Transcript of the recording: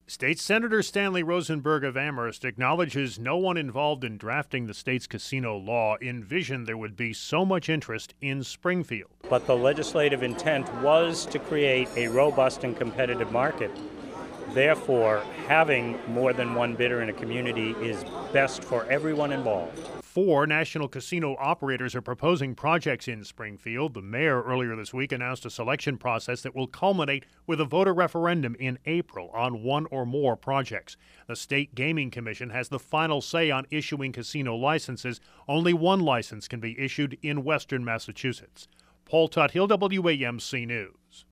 State Senator Stanley Rosenberg of Amherst acknowledges no one involved in drafting the state's casino law envisioned there would be so much interest in Springfield. But the legislative intent was to create a robust and competitive market. Therefore, having more than one bidder in a community is best for everyone involved. 4 national casino operators are proposing projects in Springfield. The mayor earlier this week announced a selection process that will culminate with a voter referendum in April on one or more projects. The State Gaming Commission has the final say on issuing casino licenses. Only one license can be issued in western Massachusetts. Paul Tuthill, WAMC News.